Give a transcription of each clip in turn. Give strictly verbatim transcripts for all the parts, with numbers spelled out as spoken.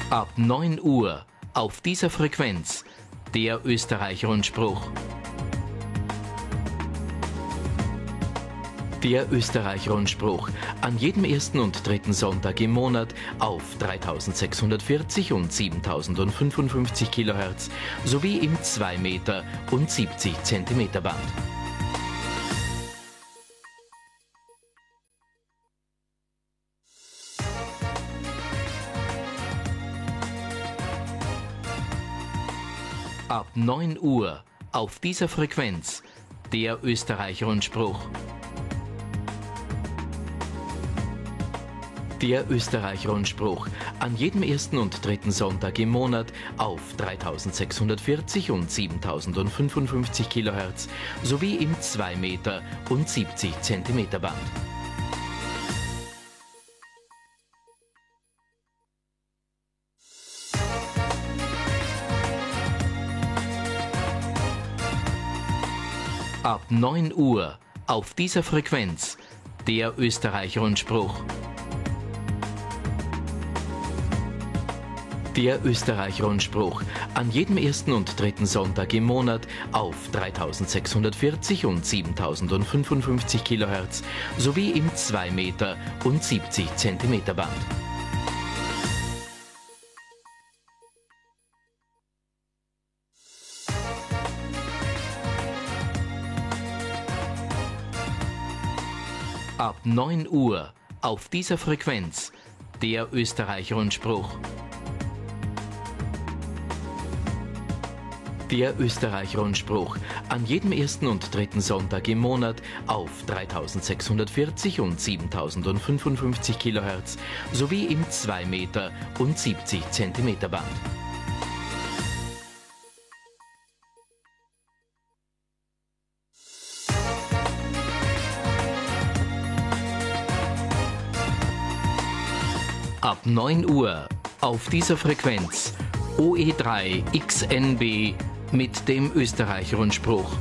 Ab neun Uhr auf dieser Frequenz der Österreich-Rundspruch. Der Österreich-Rundspruch an jedem ersten und dritten Sonntag im Monat auf dreitausendsechshundertvierzig und siebentausendfünfundfünfzig Kilohertz sowie im zwei Meter und siebzig Zentimeter Band. Ab neun Uhr auf dieser Frequenz der Österreich-Rundspruch. Der Österreich-Rundspruch an jedem ersten und dritten Sonntag im Monat auf dreitausendsechshundertvierzig und siebentausendfünfundfünfzig Kilohertz sowie im zwei Meter und siebzig Zentimeter Band. Ab neun Uhr auf dieser Frequenz der Österreich-Rundspruch. Der Österreich-Rundspruch an jedem ersten und dritten Sonntag im Monat auf dreitausendsechshundertvierzig und siebentausendfünfundfünfzig Kilohertz sowie im zwei Meter und siebzig Zentimeter Band. Ab neun Uhr auf dieser Frequenz der Österreich-Rundspruch. Der Österreich-Rundspruch an jedem ersten und dritten Sonntag im Monat auf dreitausendsechshundertvierzig und siebentausendfünfundfünfzig Kilohertz sowie im zwei Meter und siebzig Zentimeter Band. Ab neun Uhr auf dieser Frequenz O E drei X N B mit dem Österreich-Rundspruch.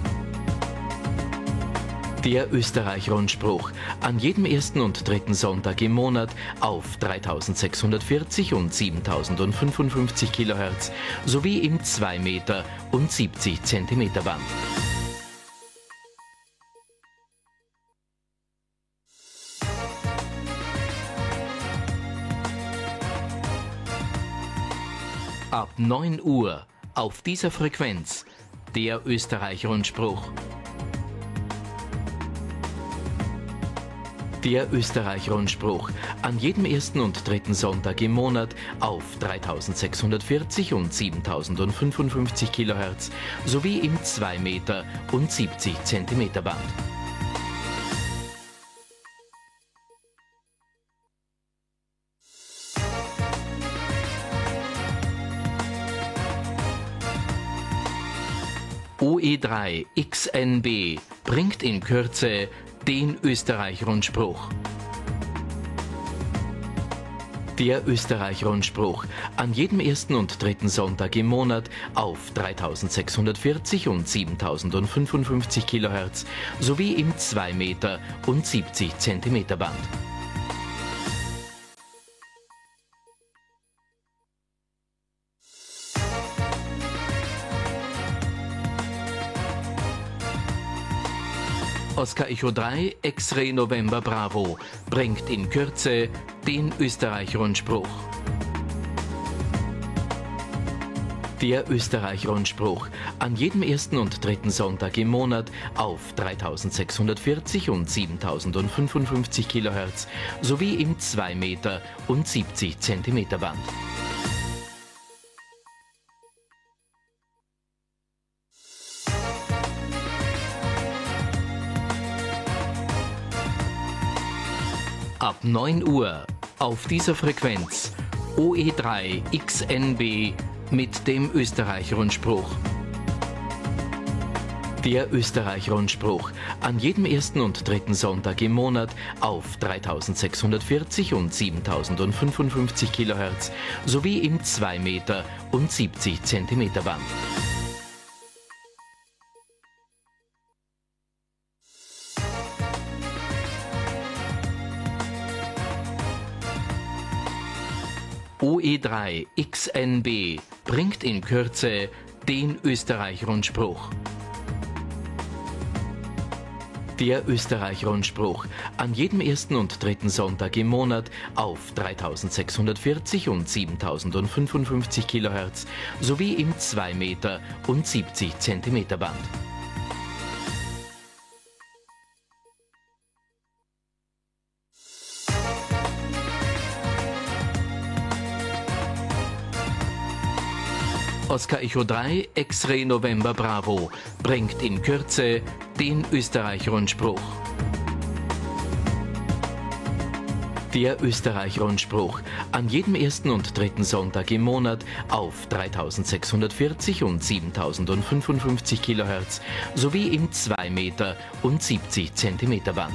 Der Österreich-Rundspruch an jedem ersten und dritten Sonntag im Monat auf dreitausendsechshundertvierzig und siebentausendfünfundfünfzig Kilohertz sowie im zwei Meter und siebzig Zentimeter Band. Ab neun Uhr auf dieser Frequenz der Österreich-Rundspruch. Der Österreich-Rundspruch an jedem ersten und dritten Sonntag im Monat auf dreitausendsechshundertvierzig und siebentausendfünfundfünfzig Kilohertz sowie im zwei Meter und siebzig Zentimeter Band. O E drei X N B bringt in Kürze den Österreich-Rundspruch. Der Österreich-Rundspruch an jedem ersten und dritten Sonntag im Monat auf dreitausendsechshundertvierzig und siebentausendfünfundfünfzig Kilohertz sowie im zwei Meter und siebzig Zentimeter Band. Oscar Echo drei X-Ray November Bravo bringt in Kürze den Österreich-Rundspruch. Der Österreich-Rundspruch an jedem ersten und dritten Sonntag im Monat auf dreitausendsechshundertvierzig und siebentausendfünfundfünfzig Kilohertz sowie im zwei Meter und siebzig Zentimeter Band. Ab neun Uhr auf dieser Frequenz O E drei X N B mit dem Österreich-Rundspruch. Der Österreich-Rundspruch an jedem ersten und dritten Sonntag im Monat auf dreitausendsechshundertvierzig und siebentausendfünfundfünfzig Kilohertz sowie im zwei Meter und siebzig Zentimeter Band. O E drei X N B bringt in Kürze den Österreich-Rundspruch. Der Österreich-Rundspruch an jedem ersten und dritten Sonntag im Monat auf dreitausendsechshundertvierzig und siebentausendfünfundfünfzig Kilohertz sowie im zwei Meter und siebzig Zentimeter Band. Oscar Echo drei X-Ray November Bravo bringt in Kürze den Österreich-Rundspruch. Der Österreich-Rundspruch an jedem ersten und dritten Sonntag im Monat auf dreitausendsechshundertvierzig und siebentausendfünfundfünfzig Kilohertz sowie im zwei Meter und siebzig Zentimeter Band.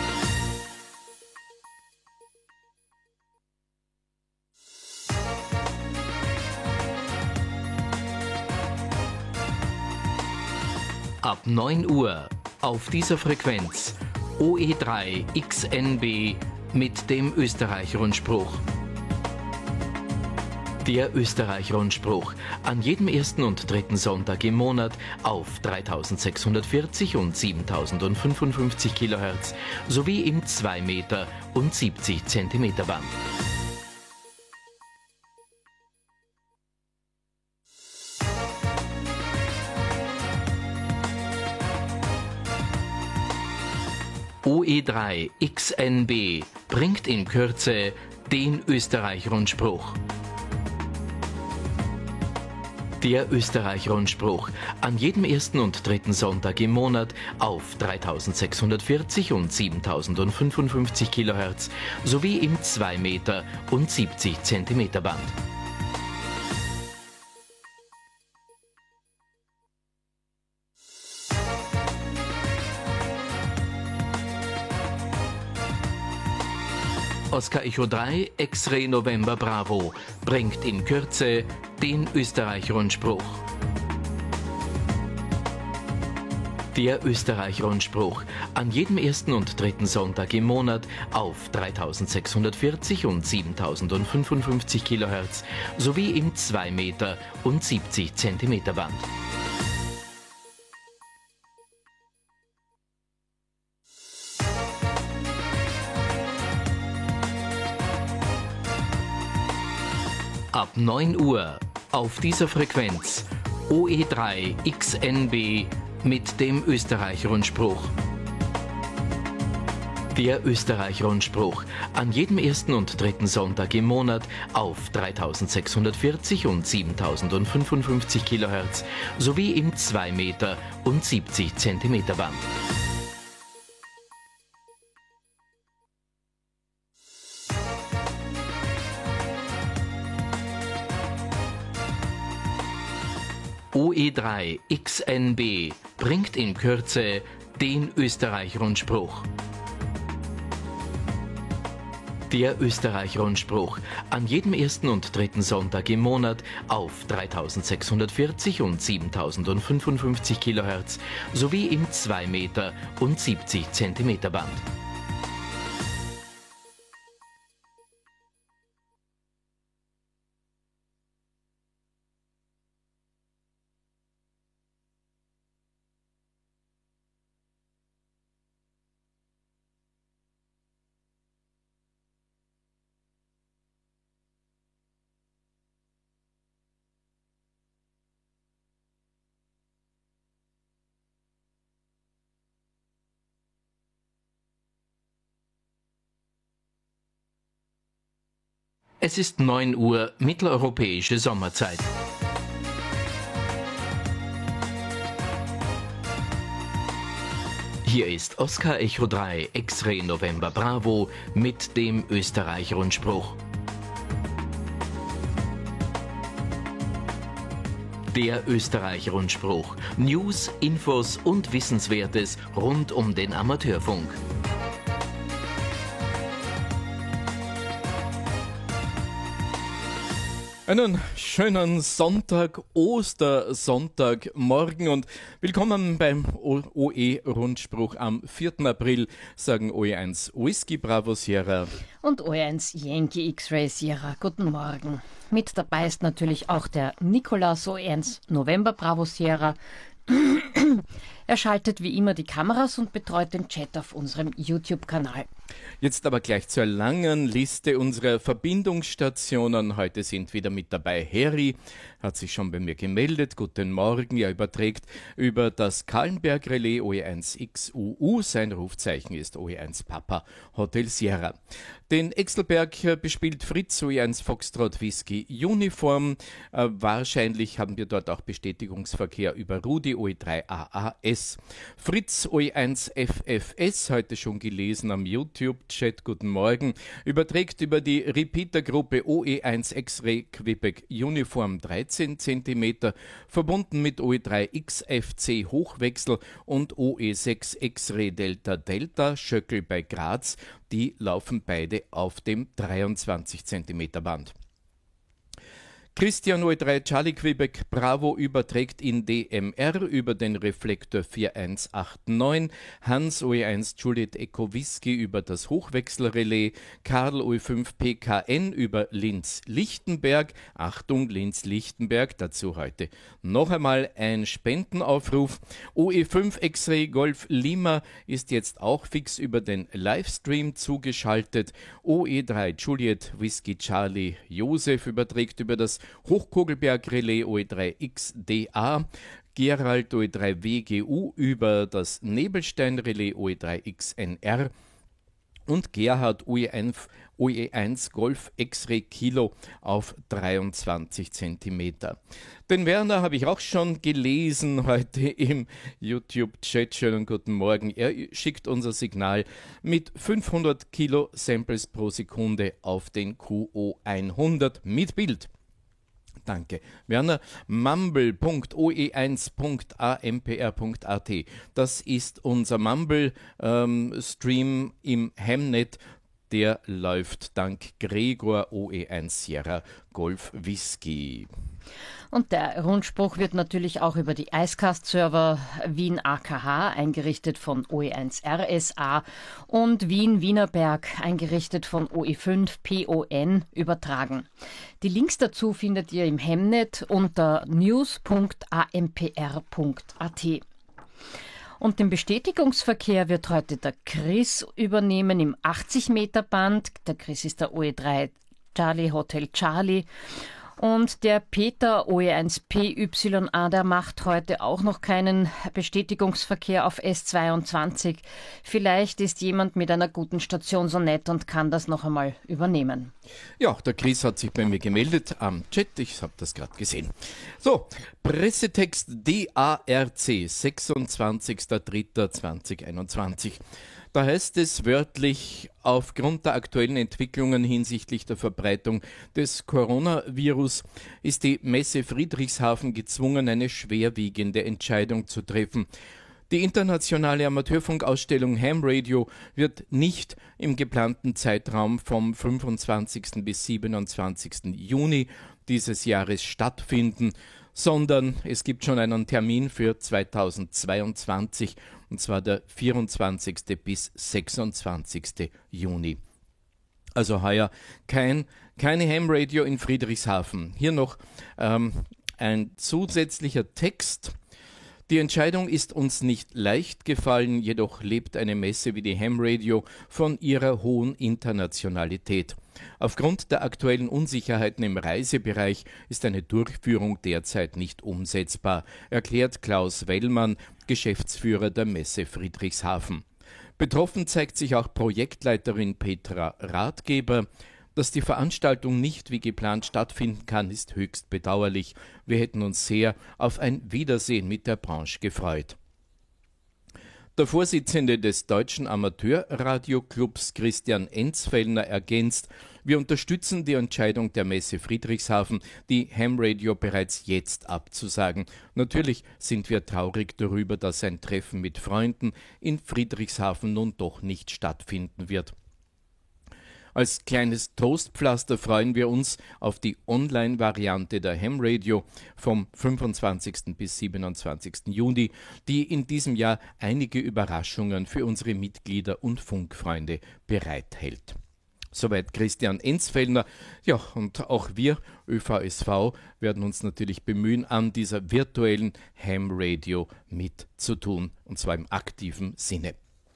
Ab neun Uhr auf dieser Frequenz O E drei X N B mit dem Österreich-Rundspruch. Der Österreich-Rundspruch an jedem ersten und dritten Sonntag im Monat auf dreitausendsechshundertvierzig und siebentausendfünfundfünfzig Kilohertz sowie im zwei Meter und siebzig Zentimeter Band. O E drei X N B bringt in Kürze den Österreich-Rundspruch. Der Österreich-Rundspruch an jedem ersten und dritten Sonntag im Monat auf dreitausendsechshundertvierzig und siebentausendfünfundfünfzig Kilohertz sowie im zwei Meter und siebzig Zentimeter Band. Oscar Echo drei X-Ray November Bravo bringt in Kürze den Österreich-Rundspruch. Der Österreich-Rundspruch an jedem ersten und dritten Sonntag im Monat auf dreitausendsechshundertvierzig und siebentausendfünfundfünfzig Kilohertz sowie im zwei Meter und siebzig Zentimeter Band. Ab neun Uhr auf dieser Frequenz O E drei X N B mit dem Österreich-Rundspruch. Der Österreich-Rundspruch an jedem ersten und dritten Sonntag im Monat auf dreitausendsechshundertvierzig und siebentausendfünfundfünfzig Kilohertz sowie im zwei Meter und siebzig Zentimeter Band. O E drei X N B bringt in Kürze den Österreich-Rundspruch. Der Österreich-Rundspruch an jedem ersten und dritten Sonntag im Monat auf dreitausendsechshundertvierzig und siebentausendfünfundfünfzig Kilohertz sowie im zwei Meter und siebzig Zentimeter Band. Es ist neun Uhr mitteleuropäische Sommerzeit. Hier ist Oscar Echo drei X-Ray November Bravo mit dem Österreich-Rundspruch. Der Österreich-Rundspruch. News, Infos und Wissenswertes rund um den Amateurfunk. Einen schönen Sonntag, Ostersonntagmorgen und willkommen beim O E-Rundspruch am vierten April, sagen O E eins Whisky Bravo Sierra und O E eins Yankee X-Ray Sierra. Guten Morgen. Mit dabei ist natürlich auch der Nikolaus O E eins November Bravo Sierra. Er schaltet wie immer die Kameras und betreut den Chat auf unserem YouTube-Kanal. Jetzt aber gleich zur langen Liste unserer Verbindungsstationen. Heute sind wieder mit dabei Harry, hat sich schon bei mir gemeldet. Guten Morgen, er überträgt über das Kahlenberg-Relais O E eins X U U. Sein Rufzeichen ist O E eins Papa Hotel Sierra. Den Exelberg bespielt Fritz O E eins Foxtrot Whisky Uniform. Äh, wahrscheinlich haben wir dort auch Bestätigungsverkehr über Rudi O E drei A A S. Fritz O E eins F F S, heute schon gelesen am YouTube-Chat, guten Morgen, überträgt über die Repeater-Gruppe O E eins X-Ray Quebec Uniform dreizehn Zentimeter, verbunden mit O E drei X F C Hochwechsel und O E sechs X-Ray Delta Delta Schöckel bei Graz. Die laufen beide auf dem dreiundzwanzig Zentimeter Band. Christian O E drei Charlie Quebec Bravo überträgt in D M R über den Reflektor vier eins acht neun, Hans O E eins Juliet Echo Whisky über das Hochwechselrelais, Karl O E fünf P K N über Linz-Lichtenberg, Achtung Linz-Lichtenberg, dazu heute noch einmal ein Spendenaufruf. O E fünf X-Ray Golf Lima ist jetzt auch fix über den Livestream zugeschaltet. O E drei Juliet Whisky Charlie Josef überträgt über das Hochkogelberg-Relais O E drei X D A, Gerald O E drei W G U über das Nebelstein-Relais O E drei X N R und Gerhard O E eins Golf X-Ray Kilo auf dreiundzwanzig Zentimeter. Den Werner habe ich auch schon gelesen heute im YouTube-Chat. Schönen guten Morgen. Er schickt unser Signal mit fünfhundert Kilo Samples pro Sekunde auf den Q O hundert mit Bild. Danke. Werner, mumble punkt o e eins punkt a m p r punkt a t. Das ist unser Mumble-Stream ähm, im Hemnet. Der läuft dank Gregor O E eins Sierra Golf Whisky. Und der Rundspruch wird natürlich auch über die Icecast-Server Wien A K H, eingerichtet von O E eins R S A, und Wien Wienerberg, eingerichtet von O E fünf P O N, übertragen. Die Links dazu findet ihr im Hemnet unter news punkt a m p r punkt a t. Und den Bestätigungsverkehr wird heute der Chris übernehmen im achtzig Meter Band. Der Chris ist der O E drei Charlie Hotel Charlie. Und der Peter O E eins P Y A, der macht heute auch noch keinen Bestätigungsverkehr auf S zweiundzwanzig. Vielleicht ist jemand mit einer guten Station so nett und kann das noch einmal übernehmen. Ja, der Chris hat sich bei mir gemeldet am Chat, ich habe das gerade gesehen. So, Pressetext D A R C, sechsundzwanzigster dritter zweitausendeinundzwanzig. Da heißt es wörtlich, aufgrund der aktuellen Entwicklungen hinsichtlich der Verbreitung des Coronavirus ist die Messe Friedrichshafen gezwungen, eine schwerwiegende Entscheidung zu treffen. Die internationale Amateurfunkausstellung Ham Radio wird nicht im geplanten Zeitraum vom fünfundzwanzigsten bis siebenundzwanzigsten Juni dieses Jahres stattfinden, sondern es gibt schon einen Termin für zweitausendzweiundzwanzig, und zwar der vierundzwanzigsten bis sechsundzwanzigsten Juni. Also heuer kein, keine Ham Radio in Friedrichshafen. Hier noch ähm, ein zusätzlicher Text. Die Entscheidung ist uns nicht leicht gefallen, jedoch lebt eine Messe wie die Ham Radio von ihrer hohen Internationalität. Aufgrund der aktuellen Unsicherheiten im Reisebereich ist eine Durchführung derzeit nicht umsetzbar, erklärt Klaus Wellmann, Geschäftsführer der Messe Friedrichshafen. Betroffen zeigt sich auch Projektleiterin Petra Ratgeber. Dass die Veranstaltung nicht wie geplant stattfinden kann, ist höchst bedauerlich. Wir hätten uns sehr auf ein Wiedersehen mit der Branche gefreut. Der Vorsitzende des Deutschen Amateurradioclubs Christian Enzfellner ergänzt: Wir unterstützen die Entscheidung der Messe Friedrichshafen, die Ham Radio bereits jetzt abzusagen. Natürlich sind wir traurig darüber, dass ein Treffen mit Freunden in Friedrichshafen nun doch nicht stattfinden wird. Als kleines Trostpflaster freuen wir uns auf die Online-Variante der Ham Radio vom fünfundzwanzigsten bis siebenundzwanzigsten Juni, die in diesem Jahr einige Überraschungen für unsere Mitglieder und Funkfreunde bereithält. Soweit Christian Enzfellner. Ja, und auch wir, Ö V S V, werden uns natürlich bemühen, an dieser virtuellen Ham Radio mitzutun, und zwar im aktiven Sinne.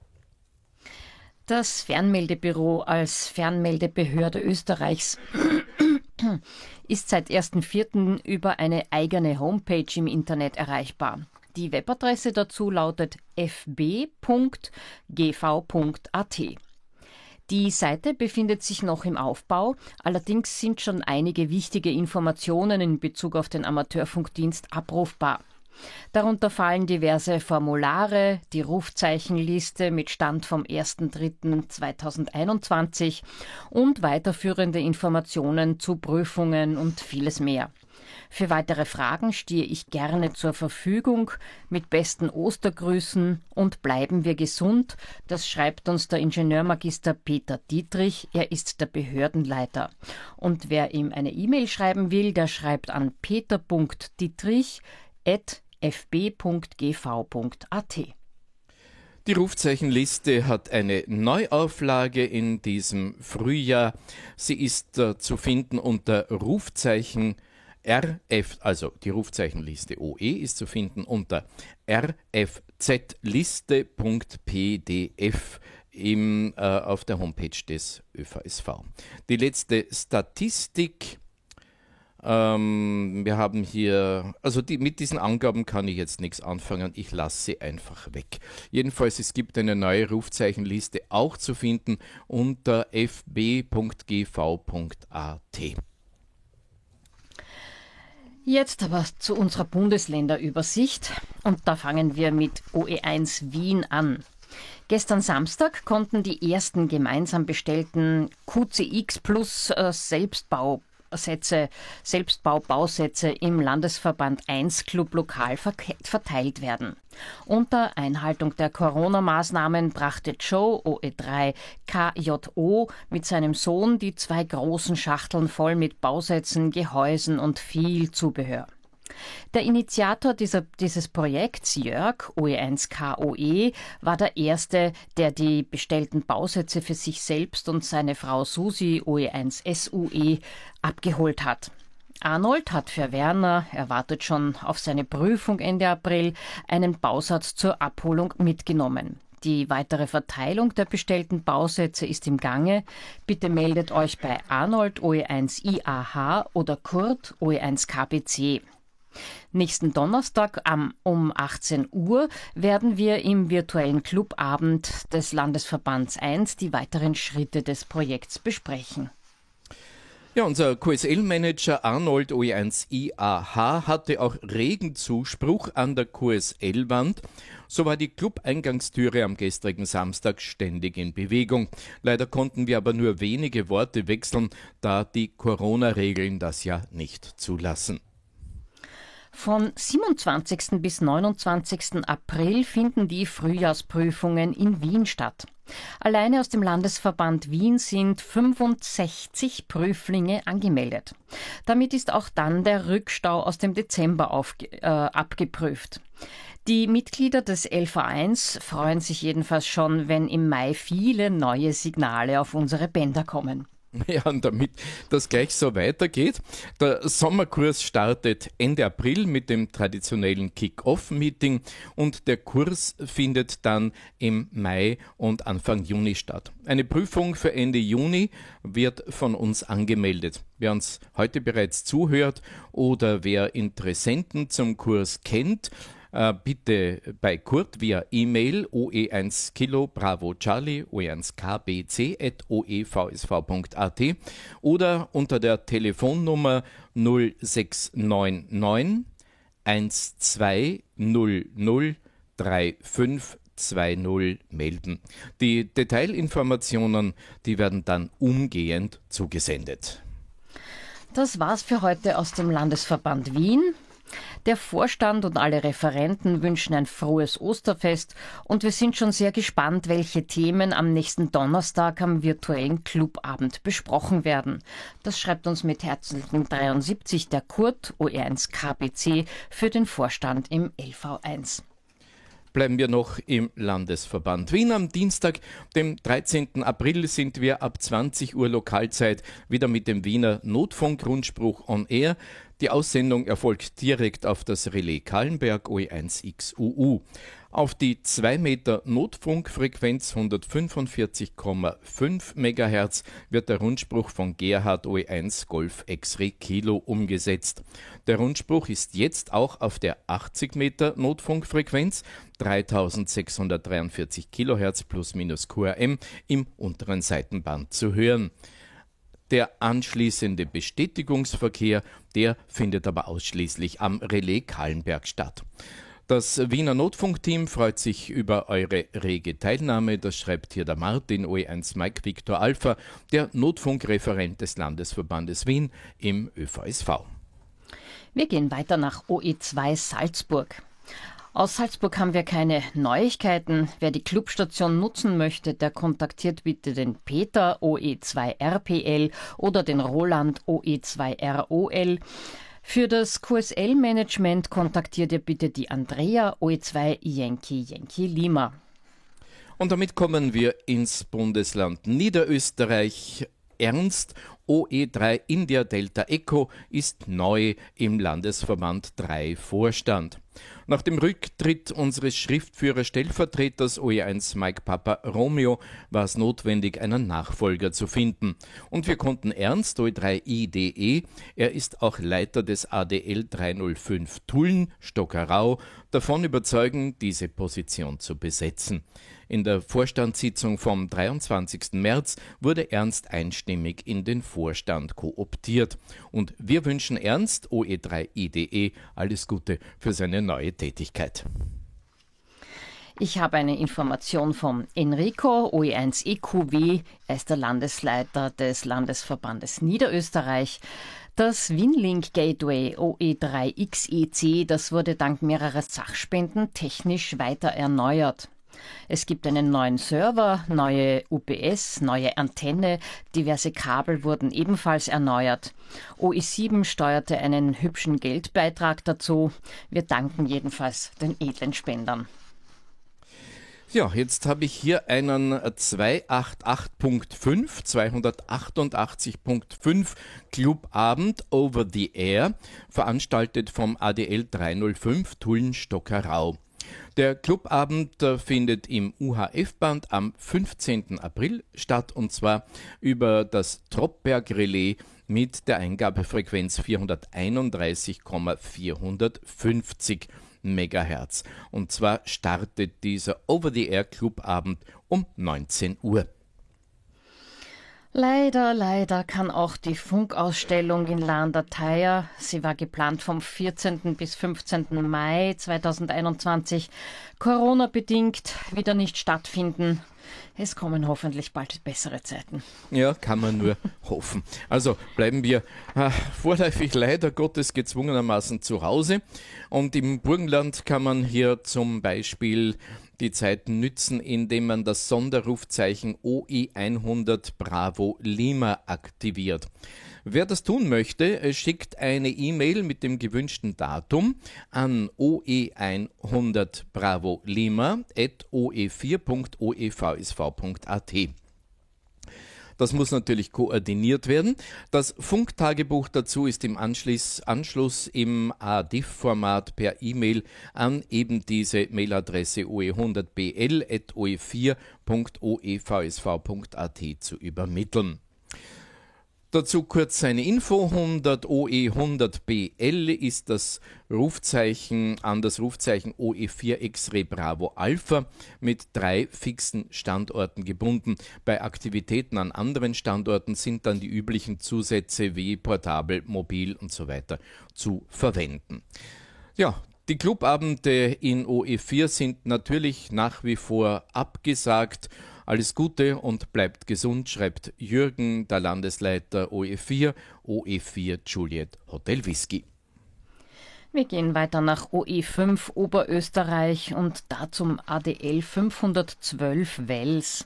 Das Fernmeldebüro als Fernmeldebehörde Österreichs ist seit ersten vierten über eine eigene Homepage im Internet erreichbar. Die Webadresse dazu lautet f b punkt g v punkt a t. Die Seite befindet sich noch im Aufbau, allerdings sind schon einige wichtige Informationen in Bezug auf den Amateurfunkdienst abrufbar. Darunter fallen diverse Formulare, die Rufzeichenliste mit Stand vom ersten dritten zweitausendeinundzwanzig und weiterführende Informationen zu Prüfungen und vieles mehr. Für weitere Fragen stehe ich gerne zur Verfügung. Mit besten Ostergrüßen und bleiben wir gesund. Das schreibt uns der Ingenieurmagister Peter Dietrich. Er ist der Behördenleiter. Und wer ihm eine E-Mail schreiben will, der schreibt an peter punkt dietrich at f b punkt g v punkt a t. Die Rufzeichenliste hat eine Neuauflage in diesem Frühjahr. Sie ist äh, zu finden unter Rufzeichen R F, also die Rufzeichenliste O E ist zu finden unter r f z liste punkt p d f im, äh, auf der Homepage des Ö V S V. Die letzte Statistik, ähm, wir haben hier, also die, mit diesen Angaben kann ich jetzt nichts anfangen, ich lasse sie einfach weg. Jedenfalls, es gibt eine neue Rufzeichenliste auch zu finden unter f b punkt g v punkt a t. Jetzt aber zu unserer Bundesländerübersicht und da fangen wir mit O E eins Wien an. Gestern Samstag konnten die ersten gemeinsam bestellten Q C X Plus äh, Selbstbausätze, Selbstbaubausätze im Landesverband eins Club lokal verteilt werden. Unter Einhaltung der Corona-Maßnahmen brachte Joe O E drei K J O mit seinem Sohn die zwei großen Schachteln voll mit Bausätzen, Gehäusen und viel Zubehör. Der Initiator dieser, dieses Projekts, Jörg O E eins K O E, war der Erste, der die bestellten Bausätze für sich selbst und seine Frau Susi O E eins S U E abgeholt hat. Arnold hat für Werner, er wartet schon auf seine Prüfung Ende April, einen Bausatz zur Abholung mitgenommen. Die weitere Verteilung der bestellten Bausätze ist im Gange. Bitte meldet euch bei Arnold O E eins I A H oder Kurt O E eins K B C. Nächsten Donnerstag um, um achtzehn Uhr werden wir im virtuellen Clubabend des Landesverbands eins die weiteren Schritte des Projekts besprechen. Ja, unser Q S L-Manager Arnold O E eins I A H hatte auch regen Zuspruch an der Q S L-Wand. So war die Club-Eingangstüre am gestrigen Samstag ständig in Bewegung. Leider konnten wir aber nur wenige Worte wechseln, da die Corona-Regeln das ja nicht zulassen. Von siebenundzwanzigsten bis neunundzwanzigsten April finden die Frühjahrsprüfungen in Wien statt. Alleine aus dem Landesverband Wien sind fünfundsechzig Prüflinge angemeldet. Damit ist auch dann der Rückstau aus dem Dezember aufge- äh, abgeprüft. Die Mitglieder des L V eins freuen sich jedenfalls schon, wenn im Mai viele neue Signale auf unsere Bänder kommen. Ja, und damit das gleich so weitergeht, der Sommerkurs startet Ende April mit dem traditionellen Kick-Off-Meeting und der Kurs findet dann im Mai und Anfang Juni statt. Eine Prüfung für Ende Juni wird von uns angemeldet. Wer uns heute bereits zuhört oder wer Interessenten zum Kurs kennt, bitte bei Kurt via E-Mail O E eins Kilo Bravo Charlie O E eins K B C at o e v s v punkt a t oder unter der Telefonnummer null sechs neun neun eins zwei null null drei fünf zwei null melden. Die Detailinformationen, die werden dann umgehend zugesendet. Das war's für heute aus dem Landesverband Wien. Der Vorstand und alle Referenten wünschen ein frohes Osterfest und wir sind schon sehr gespannt, welche Themen am nächsten Donnerstag am virtuellen Clubabend besprochen werden. Das schreibt uns mit herzlichen dreiundsiebzig der Kurt, O E eins K B C, für den Vorstand im L V eins. Bleiben wir noch im Landesverband Wien. Am Dienstag, dem dreizehnten April, sind wir ab zwanzig Uhr Lokalzeit wieder mit dem Wiener Notfunk-Rundspruch on Air. Die Aussendung erfolgt direkt auf das Relais Kahlenberg O E eins X U U. Auf die zwei Meter Notfunkfrequenz hundertfünfundvierzig Komma fünf Megahertz wird der Rundspruch von Gerhard O E eins Golf X-Ray Kilo umgesetzt. Der Rundspruch ist jetzt auch auf der achtzig Meter Notfunkfrequenz dreitausendsechshundertdreiundvierzig Kilohertz plus minus Q R M im unteren Seitenband zu hören. Der anschließende Bestätigungsverkehr, der findet aber ausschließlich am Relais Kahlenberg statt. Das Wiener Notfunkteam freut sich über eure rege Teilnahme. Das schreibt hier der Martin, O E eins Mike Victor Alpha, der Notfunkreferent des Landesverbandes Wien im Ö V S V. Wir gehen weiter nach O E zwei Salzburg. Aus Salzburg haben wir keine Neuigkeiten. Wer die Clubstation nutzen möchte, der kontaktiert bitte den Peter O E zwei R P L oder den Roland O E zwei R O L. Für das Q S L-Management kontaktiert ihr bitte die Andrea O E zwei Yankee Yankee Lima. Und damit kommen wir ins Bundesland Niederösterreich. Ernst O E drei India Delta Echo ist neu im Landesverband drei Vorstand. Nach dem Rücktritt unseres Schriftführer-Stellvertreters O E eins Mike Papa Romeo war es notwendig, einen Nachfolger zu finden. Und wir konnten Ernst O E drei I D E, er ist auch Leiter des A D L dreihundertfünf Tulln, Stockerau, davon überzeugen, diese Position zu besetzen. In der Vorstandssitzung vom dreiundzwanzigsten März wurde Ernst einstimmig in den Vorstand kooptiert. Und wir wünschen Ernst O E drei I D E alles Gute für seine neue Tätigkeit. Ich habe eine Information vom Enrico O E eins E Q W, er ist der Landesleiter des Landesverbandes Niederösterreich. Das Winlink Gateway O E drei X E C, das wurde dank mehrerer Sachspenden technisch weiter erneuert. Es gibt einen neuen Server, neue U P S, neue Antenne, diverse Kabel wurden ebenfalls erneuert. O E sieben steuerte einen hübschen Geldbeitrag dazu. Wir danken jedenfalls den edlen Spendern. Ja, jetzt habe ich hier einen zweihundertachtundachtzig Punkt fünf, zweihundertachtundachtzig Punkt fünf Clubabend Over the Air, veranstaltet vom A D L dreihundertfünf Tulln Stockerau. Der Clubabend findet im U H F-Band am fünfzehnten April statt, und zwar über das Troppberg-Relais mit der Eingabefrequenz vierhunderteinunddreißig Komma vierhundertfünfzig Megahertz. Und zwar startet dieser Over-the-Air-Clubabend um neunzehn Uhr. Leider, leider kann auch die Funkausstellung in Lahndateier, sie war geplant vom vierzehnten bis fünfzehnten Mai zweitausendeinundzwanzig, Corona-bedingt wieder nicht stattfinden. Es kommen hoffentlich bald bessere Zeiten. Ja, kann man nur hoffen. Also bleiben wir äh, vorläufig leider Gottes gezwungenermaßen zu Hause. Und im Burgenland kann man hier zum Beispiel die Zeit nützen, indem man das Sonderrufzeichen O E hundert Bravo Lima aktiviert. Wer das tun möchte, schickt eine E-Mail mit dem gewünschten Datum an O E hundert Bravo Lima at o e vier punkt o e v s v punkt a t. Das muss natürlich koordiniert werden. Das Funktagebuch dazu ist im Anschluss, Anschluss im A D I F-Format per E-Mail an eben diese Mailadresse o e hundert b l at o e vier punkt o e v s v punkt a t zu übermitteln. Dazu kurz eine Info, hundert O E hundert B L ist das Rufzeichen an das Rufzeichen O E vier X-Ray Bravo Alpha mit drei fixen Standorten gebunden. Bei Aktivitäten an anderen Standorten sind dann die üblichen Zusätze wie portabel, mobil und so weiter zu verwenden. Ja, die Clubabende in O E vier sind natürlich nach wie vor abgesagt. Alles Gute und bleibt gesund, schreibt Jürgen, der Landesleiter O E vier, O E vier Juliet Hotel Whisky. Wir gehen weiter nach O E fünf Oberösterreich und da zum A D L fünfhundertzwölf Wels.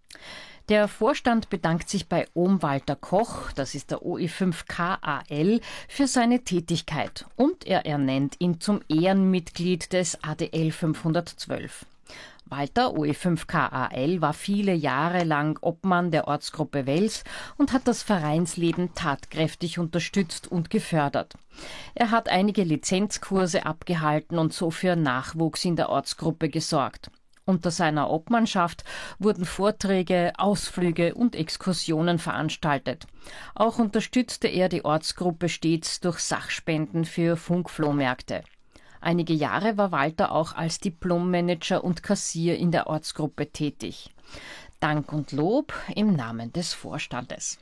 Der Vorstand bedankt sich bei Ohm Walter Koch, das ist der O E fünf K A L, für seine Tätigkeit und er ernennt ihn zum Ehrenmitglied des A D L fünfhundertzwölf. Walter, O E fünf K A L, war viele Jahre lang Obmann der Ortsgruppe Wels und hat das Vereinsleben tatkräftig unterstützt und gefördert. Er hat einige Lizenzkurse abgehalten und so für Nachwuchs in der Ortsgruppe gesorgt. Unter seiner Obmannschaft wurden Vorträge, Ausflüge und Exkursionen veranstaltet. Auch unterstützte er die Ortsgruppe stets durch Sachspenden für Funkflohmärkte. Einige Jahre war Walter auch als Diplommanager und Kassier in der Ortsgruppe tätig. Dank und Lob im Namen des Vorstandes.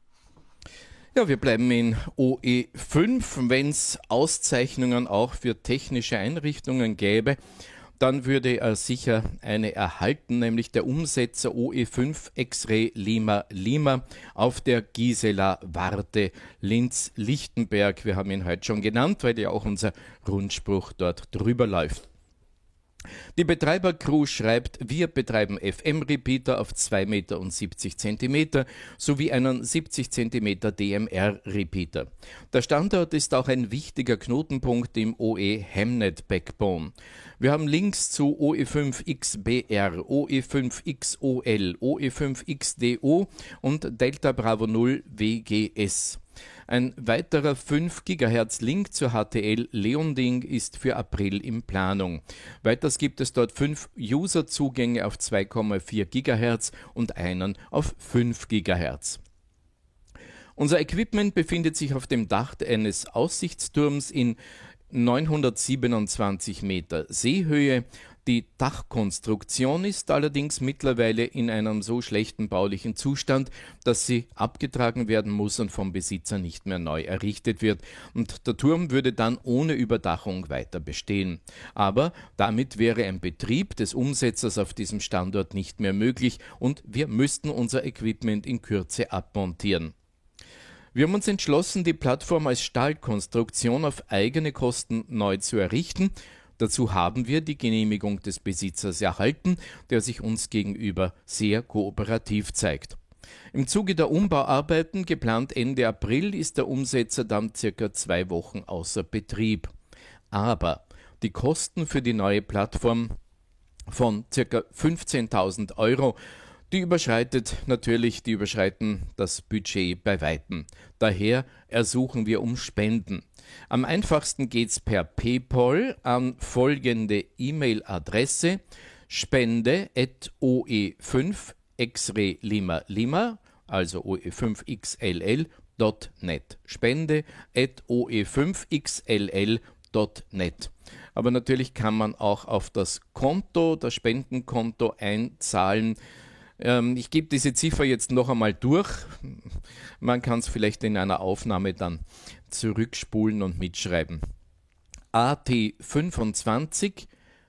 Ja, wir bleiben in O E fünf. Wenn es Auszeichnungen auch für technische Einrichtungen gäbe, dann würde er sicher eine erhalten, nämlich der Umsetzer O E fünf X-Ray Lima Lima auf der Gisela Warte Linz-Lichtenberg. Wir haben ihn heute schon genannt, weil ja auch unser Rundspruch dort drüber läuft. Die Betreibercrew schreibt, wir betreiben F M-Repeater auf zwei Meter und siebzig Zentimeter sowie einen siebzig Zentimeter D M R-Repeater. Der Standort ist auch ein wichtiger Knotenpunkt im O E Hemnet Backbone. Wir haben Links zu O E fünf X B R, O E fünf X O L, O E fünf X D O und Delta Bravo null W G S. Ein weiterer fünf Gigahertz Link zur H T L Leonding ist für April in Planung. Weiters gibt es dort fünf User-Zugänge auf zwei Komma vier Gigahertz und einen auf fünf Gigahertz. Unser Equipment befindet sich auf dem Dach eines Aussichtsturms in neunhundertsiebenundzwanzig Meter Seehöhe. Die Dachkonstruktion ist allerdings mittlerweile in einem so schlechten baulichen Zustand, dass sie abgetragen werden muss und vom Besitzer nicht mehr neu errichtet wird. Und der Turm würde dann ohne Überdachung weiter bestehen. Aber damit wäre ein Betrieb des Umsetzers auf diesem Standort nicht mehr möglich und wir müssten unser Equipment in Kürze abmontieren. Wir haben uns entschlossen, die Plattform als Stahlkonstruktion auf eigene Kosten neu zu errichten. Dazu haben wir die Genehmigung des Besitzers erhalten, der sich uns gegenüber sehr kooperativ zeigt. Im Zuge der Umbauarbeiten, geplant Ende April, ist der Umsetzer dann circa zwei Wochen außer Betrieb. Aber die Kosten für die neue Plattform von circa fünfzehntausend Euro, die überschreitet natürlich, die überschreiten das Budget bei Weitem. Daher ersuchen wir um Spenden. Am einfachsten geht's per PayPal an folgende E-Mail-Adresse spende at o e fünf X-Ray Lima Lima, also O E fünf X L L Punkt net. Spende at o e fünf X L L Punkt net. Aber natürlich kann man auch auf das Konto, das Spendenkonto einzahlen. Ich gebe diese Ziffer jetzt noch einmal durch. Man kann es vielleicht in einer Aufnahme dann zurückspulen und mitschreiben. A T fünfundzwanzig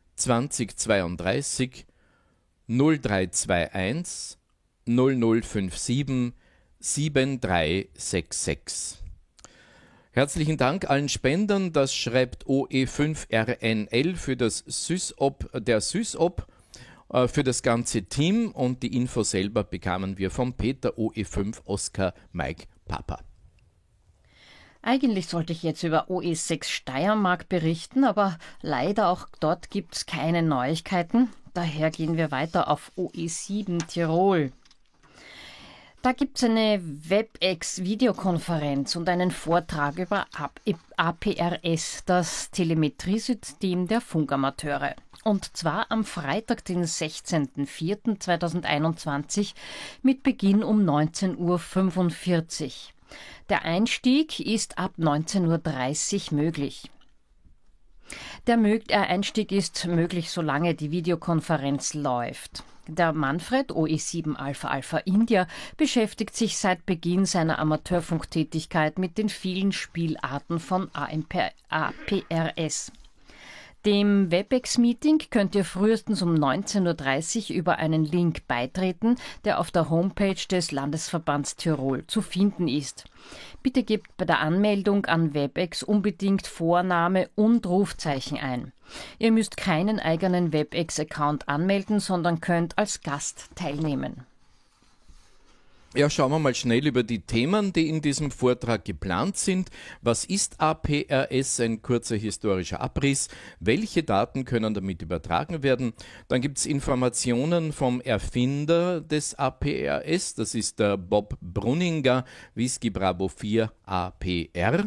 zweitausendzweiunddreißig null drei zwei eins null null fünf sieben sieben drei sechs sechs. Herzlichen Dank allen Spendern. Das schreibt O E fünf R N L für das SysOp, der SysOp. Für das ganze Team und die Info selber bekamen wir vom Peter O E fünf Oscar Mike Papa. Eigentlich sollte ich jetzt über O E sechs Steiermark berichten, aber leider auch dort gibt es keine Neuigkeiten. Daher gehen wir weiter auf O E sieben Tirol. Da gibt es eine WebEx-Videokonferenz und einen Vortrag über A P R S, das Telemetriesystem der Funkamateure. Und zwar am Freitag, den sechzehnten vierten zweitausendeinundzwanzig mit Beginn um neunzehn Uhr fünfundvierzig. Der Einstieg ist ab neunzehn Uhr dreißig möglich. Der Einstieg ist möglich, solange die Videokonferenz läuft. Der Manfred O E sieben Alpha Alpha India beschäftigt sich seit Beginn seiner Amateurfunktätigkeit mit den vielen Spielarten von A P R S. Dem WebEx-Meeting könnt ihr frühestens um neunzehn Uhr dreißig über einen Link beitreten, der auf der Homepage des Landesverbands Tirol zu finden ist. Bitte gebt bei der Anmeldung an WebEx unbedingt Vorname und Rufzeichen ein. Ihr müsst keinen eigenen WebEx-Account anmelden, sondern könnt als Gast teilnehmen. Ja, schauen wir mal schnell über die Themen, die in diesem Vortrag geplant sind. Was ist A P R S? Ein kurzer historischer Abriss. Welche Daten können damit übertragen werden? Dann gibt es Informationen vom Erfinder des A P R S. Das ist der Bob Brunninger, Whisky Bravo vier A P R.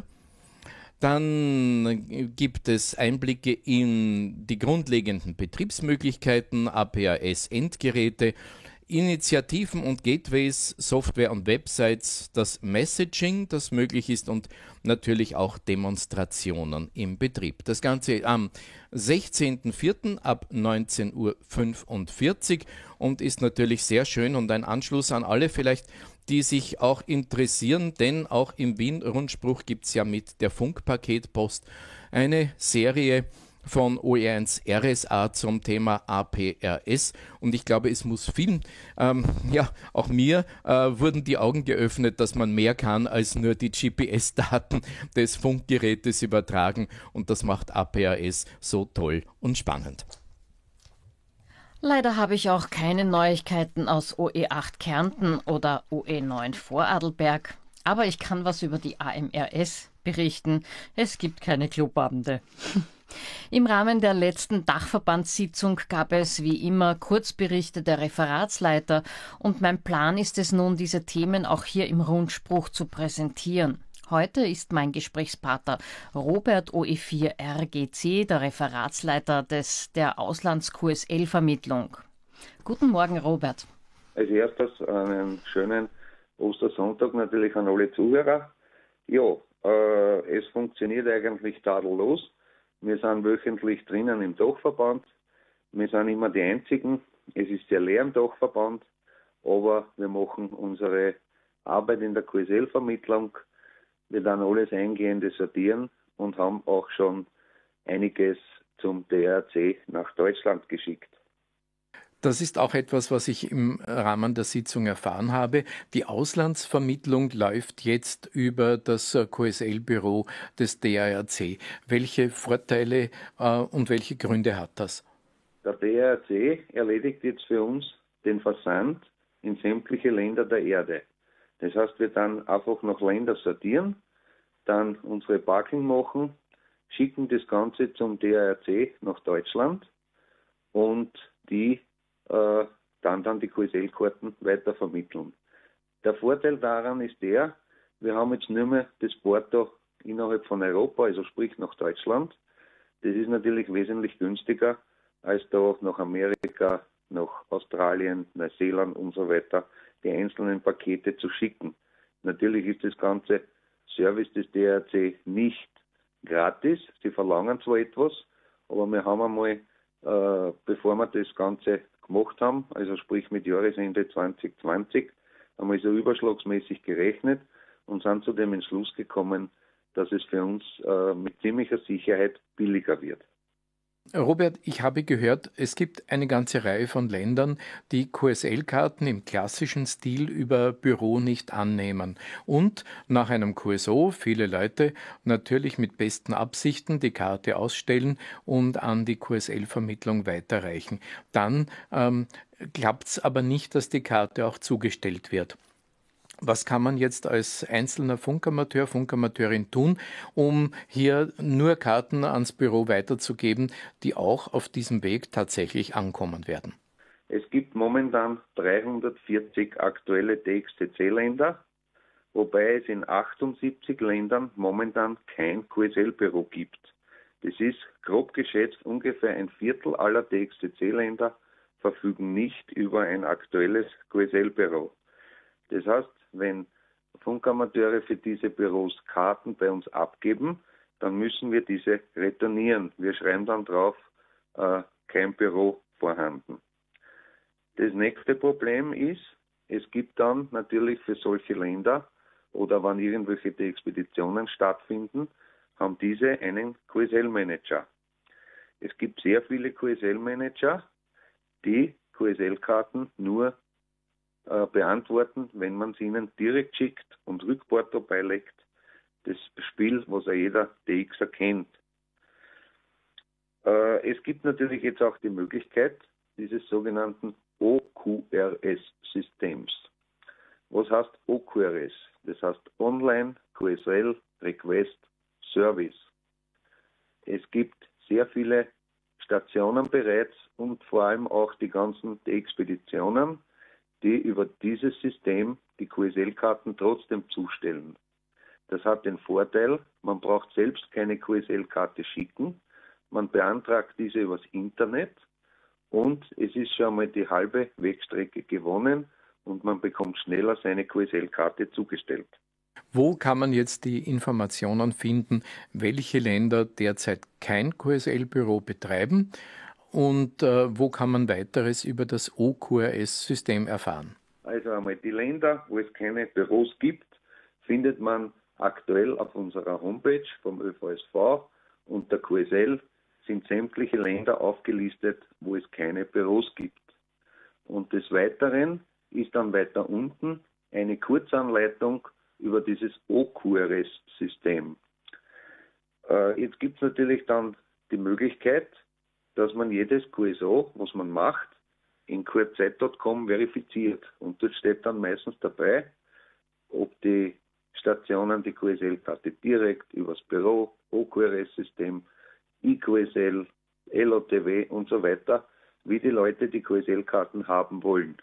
Dann gibt es Einblicke in die grundlegenden Betriebsmöglichkeiten, A P R S-Endgeräte, Initiativen und Gateways, Software und Websites, das Messaging, das möglich ist und natürlich auch Demonstrationen im Betrieb. Das Ganze am sechzehnten vierten ab neunzehn Uhr fünfundvierzig und ist natürlich sehr schön und ein Anschluss an alle vielleicht, die sich auch interessieren, denn auch im Wien-Rundspruch gibt es ja mit der Funkpaketpost eine Serie von O E eins R S A zum Thema A P R S und ich glaube, es muss vielen, ähm, ja, auch mir äh, wurden die Augen geöffnet, dass man mehr kann als nur die G P S-Daten des Funkgerätes übertragen und das macht A P R S so toll und spannend. Leider habe ich auch keine Neuigkeiten aus O E acht Kärnten oder O E neun Vorarlberg, aber ich kann was über die A M R S berichten. Es gibt keine Clubabende. Im Rahmen der letzten Dachverbandssitzung gab es wie immer Kurzberichte der Referatsleiter und mein Plan ist es nun, diese Themen auch hier im Rundspruch zu präsentieren. Heute ist mein Gesprächspartner Robert O E vier R G C, der Referatsleiter des, der Auslands-Q S L-Vermittlung. Guten Morgen, Robert. Als erstes einen schönen Ostersonntag natürlich an alle Zuhörer. Ja, äh, es funktioniert eigentlich tadellos. Wir sind wöchentlich drinnen im Dachverband. Wir sind immer die Einzigen. Es ist sehr leer im Dachverband, aber wir machen unsere Arbeit in der Q S L-Vermittlung. Wir dann alles eingehende sortieren und haben auch schon einiges zum D R C nach Deutschland geschickt. Das ist auch etwas, was ich im Rahmen der Sitzung erfahren habe. Die Auslandsvermittlung läuft jetzt über das Q S L-Büro des D R C. Welche Vorteile äh, und welche Gründe hat das? Der D R C erledigt jetzt für uns den Versand in sämtliche Länder der Erde. Das heißt, wir dann einfach nach Ländern sortieren, dann unsere Packing machen, schicken das Ganze zum D R C nach Deutschland und die äh, dann, dann die Q S L-Karten weitervermitteln. Der Vorteil daran ist der, wir haben jetzt nicht mehr das Porto innerhalb von Europa, also sprich nach Deutschland. Das ist natürlich wesentlich günstiger, als da nach Amerika, nach Australien, Neuseeland und so weiter die einzelnen Pakete zu schicken. Natürlich ist das ganze Service des D R C nicht gratis. Sie verlangen zwar etwas, aber wir haben einmal, äh, bevor wir das Ganze gemacht haben, also sprich mit Jahresende zwanzig zwanzig, haben wir so überschlagsmäßig gerechnet und sind zu dem Entschluss gekommen, dass es für uns äh, mit ziemlicher Sicherheit billiger wird. Robert, ich habe gehört, es gibt eine ganze Reihe von Ländern, die Q S L-Karten im klassischen Stil über Büro nicht annehmen und nach einem Q S O viele Leute natürlich mit besten Absichten die Karte ausstellen und an die Q S L-Vermittlung weiterreichen. Dann ähm, klappt es aber nicht, dass die Karte auch zugestellt wird. Was kann man jetzt als einzelner Funkamateur, Funkamateurin tun, um hier nur Karten ans Büro weiterzugeben, die auch auf diesem Weg tatsächlich ankommen werden? Es gibt momentan dreihundertvierzig aktuelle D X T C-Länder, wobei es in achtundsiebzig Ländern momentan kein Q S L-Büro gibt. Das ist grob geschätzt ungefähr ein Viertel aller D X T C-Länder verfügen nicht über ein aktuelles Q S L-Büro. Das heißt, wenn Funkamateure für diese Büros Karten bei uns abgeben, dann müssen wir diese retournieren. Wir schreiben dann drauf, äh, kein Büro vorhanden. Das nächste Problem ist, es gibt dann natürlich für solche Länder oder wenn irgendwelche Expeditionen stattfinden, haben diese einen Q S L-Manager. es gibt sehr viele Q S L-Manager, die Q S L-Karten nur äh, beantworten, wenn man sie ihnen direkt schickt und Rückporto beilegt. Das Spiel, was ja jeder D Xer kennt. Äh, es gibt natürlich jetzt auch die Möglichkeit dieses sogenannten O Q R S-Systems. Was heißt O Q R S? Das heißt Online Q S L Request Service. Es gibt sehr viele Stationen bereits und vor allem auch die ganzen Expeditionen, die über dieses System die Q S L-Karten trotzdem zustellen. Das hat den Vorteil, man braucht selbst keine Q S L-Karte schicken, man beantragt diese übers Internet und es ist schon einmal die halbe Wegstrecke gewonnen und man bekommt schneller seine Q S L-Karte zugestellt. Wo kann man jetzt die Informationen finden, welche Länder derzeit kein Q S L-Büro betreiben und äh, wo kann man weiteres über das O Q R S-System erfahren? Also einmal die Länder, wo es keine Büros gibt, findet man aktuell auf unserer Homepage vom Ö V S V und der Q S L sind sämtliche Länder aufgelistet, wo es keine Büros gibt. Und des Weiteren ist dann weiter unten eine Kurzanleitung über dieses O Q R S-System. Äh, jetzt gibt es natürlich dann die Möglichkeit, dass man jedes Q S O, was man macht, in Q R Z Punkt com verifiziert. Und dort steht dann meistens dabei, ob die Stationen die Q S L-Karte direkt übers Büro, O Q R S-System, I Q S L, L O T W und so weiter, wie die Leute die Q S L-Karten haben wollen.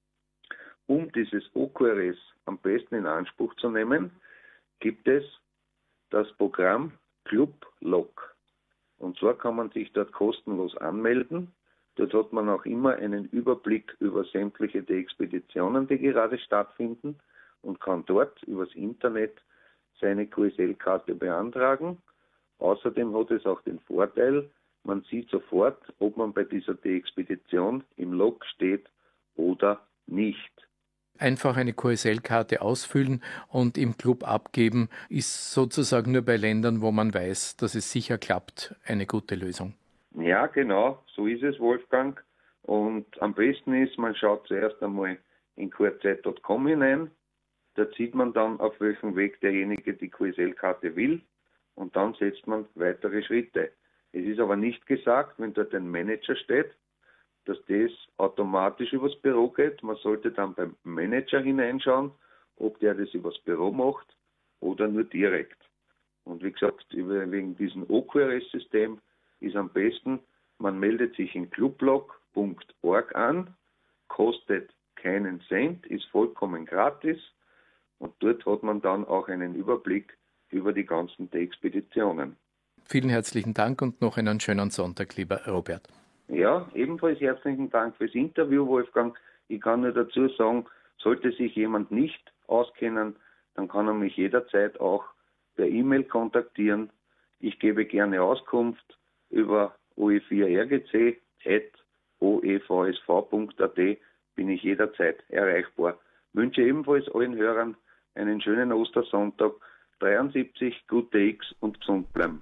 Um dieses O Q R S am besten in Anspruch zu nehmen, gibt es das Programm Club Log. Und zwar kann man sich dort kostenlos anmelden. Dort hat man auch immer einen Überblick über sämtliche der Expeditionen, die gerade stattfinden und kann dort übers Internet seine Q S L-Karte beantragen. Außerdem hat es auch den Vorteil, man sieht sofort, ob man bei dieser De-Expedition im Log steht oder nicht. Einfach eine Q S L-Karte ausfüllen und im Club abgeben, ist sozusagen nur bei Ländern, wo man weiß, dass es sicher klappt, eine gute Lösung. Ja, genau, so ist es, Wolfgang. Und am besten ist, man schaut zuerst einmal in Q R Z Punkt com hinein. Da sieht man dann, auf welchem Weg derjenige die Q S L-Karte will und dann setzt man weitere Schritte. Es ist aber nicht gesagt, wenn dort ein Manager steht, dass das automatisch übers Büro geht. Man sollte dann beim Manager hineinschauen, ob der das übers Büro macht oder nur direkt. Und wie gesagt, wegen diesem O Q R S-System ist am besten, man meldet sich in clublog Punkt org an, kostet keinen Cent, ist vollkommen gratis und dort hat man dann auch einen Überblick über die ganzen Expeditionen. Vielen herzlichen Dank und noch einen schönen Sonntag, lieber Robert. Ja, ebenfalls herzlichen Dank fürs Interview, Wolfgang. Ich kann nur dazu sagen, sollte sich jemand nicht auskennen, dann kann er mich jederzeit auch per E-Mail kontaktieren. Ich gebe gerne Auskunft über O E vier R G C at o e v s v punkt a t bin ich jederzeit erreichbar. Wünsche ebenfalls allen Hörern einen schönen Ostersonntag, dreiundsiebzig, gute X und gesund bleiben.